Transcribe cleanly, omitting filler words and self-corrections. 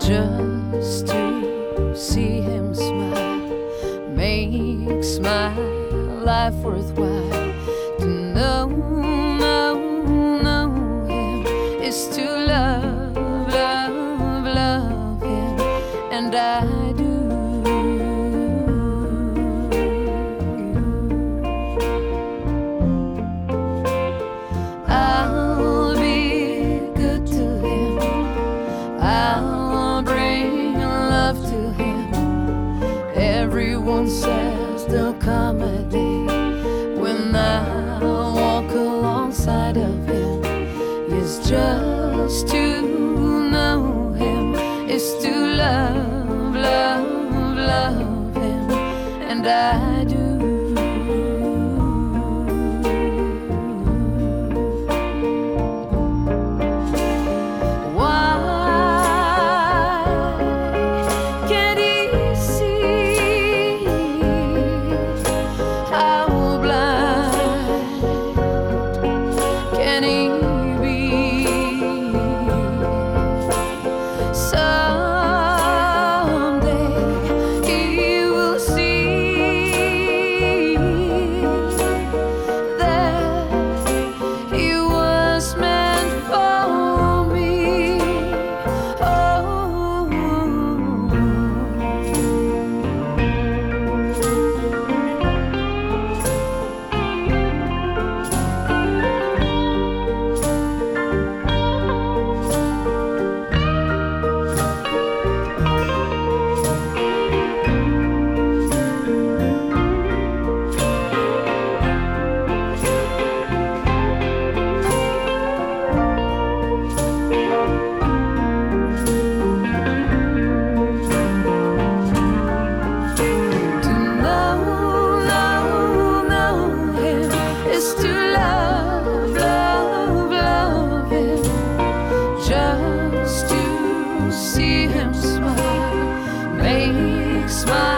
just to see him smile makes my life worthwhile. To know him is to love him, and I do. I'll be good to him, I'll bring love to him. Everyone says there'll come a day when I'll walk alongside of him. It's just to know him is to love him, and I do. See him smile makes my